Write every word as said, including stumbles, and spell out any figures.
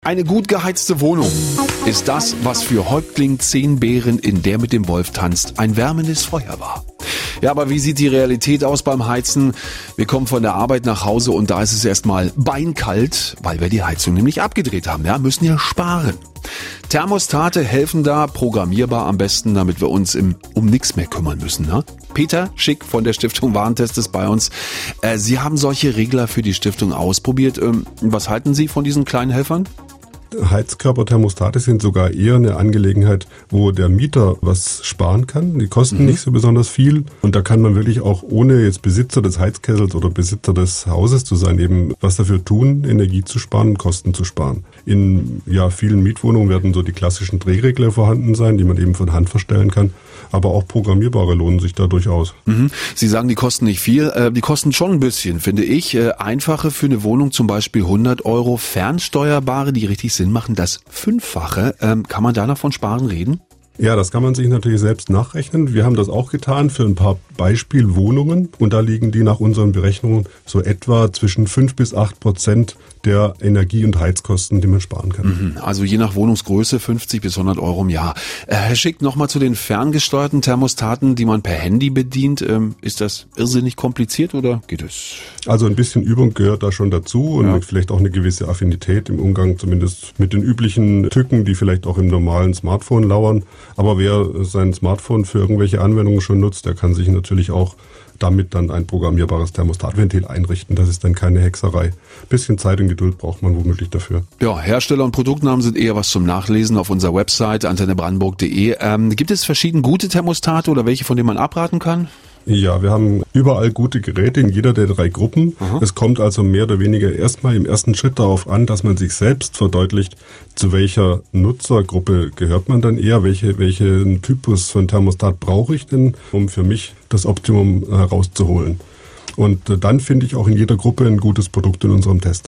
Eine gut geheizte Wohnung ist das, was für Häuptling Zehnbären in Der mit dem Wolf tanzt ein wärmendes Feuer war. Ja, aber wie sieht die Realität aus beim Heizen? Wir kommen von der Arbeit nach Hause und da ist es erstmal beinkalt, weil wir die Heizung nämlich abgedreht haben. Ja, müssen ja sparen. Thermostate helfen da, programmierbar am besten, damit wir uns im, um nichts mehr kümmern müssen. Ne? Peter Schick von der Stiftung Warentest ist bei uns. Äh, Sie haben solche Regler für die Stiftung ausprobiert. Ähm, was halten Sie von diesen kleinen Helfern? Heizkörperthermostate sind sogar eher eine Angelegenheit, wo der Mieter was sparen kann. Die kosten mhm. nicht so besonders viel und da kann man wirklich auch, ohne jetzt Besitzer des Heizkessels oder Besitzer des Hauses zu sein, eben was dafür tun, Energie zu sparen, Kosten zu sparen. In ja vielen Mietwohnungen werden so die klassischen Drehregler vorhanden sein, die man eben von Hand verstellen kann. Aber auch programmierbare lohnen sich da durchaus. Mhm. Sie sagen, die kosten nicht viel. Äh, die kosten schon ein bisschen, finde ich. Äh, einfache für eine Wohnung zum Beispiel hundert Euro. Fernsteuerbare, die richtig Sinn machen, das Fünffache. Ähm, kann man da noch von Sparen reden? Ja, das kann man sich natürlich selbst nachrechnen. Wir haben das auch getan für ein paar Beispielwohnungen. Und da liegen die nach unseren Berechnungen so etwa zwischen fünf bis acht Prozent der Energie- und Heizkosten, die man sparen kann. Also je nach Wohnungsgröße fünfzig bis hundert Euro im Jahr. Äh, Herr Schick, nochmal zu den ferngesteuerten Thermostaten, die man per Handy bedient. Ähm, ist das irrsinnig kompliziert oder geht es? Also ein bisschen Übung gehört da schon dazu und ja. vielleicht auch eine gewisse Affinität im Umgang zumindest mit den üblichen Tücken, die vielleicht auch im normalen Smartphone lauern. Aber wer sein Smartphone für irgendwelche Anwendungen schon nutzt, der kann sich natürlich auch damit dann ein programmierbares Thermostatventil einrichten. Das ist dann keine Hexerei. Bisschen Zeit und Geduld braucht man womöglich dafür. Ja, Hersteller und Produktnamen sind eher was zum Nachlesen auf unserer Website antenne brandenburg punkt de. Ähm, gibt es verschieden gute Thermostate oder welche, von denen man abraten kann? Ja, wir haben überall gute Geräte in jeder der drei Gruppen. Aha. Es kommt also mehr oder weniger erstmal im ersten Schritt darauf an, dass man sich selbst verdeutlicht, zu welcher Nutzergruppe gehört man dann eher, welche, welchen Typus von Thermostat brauche ich denn, um für mich das Optimum herauszuholen. Und dann finde ich auch in jeder Gruppe ein gutes Produkt in unserem Test.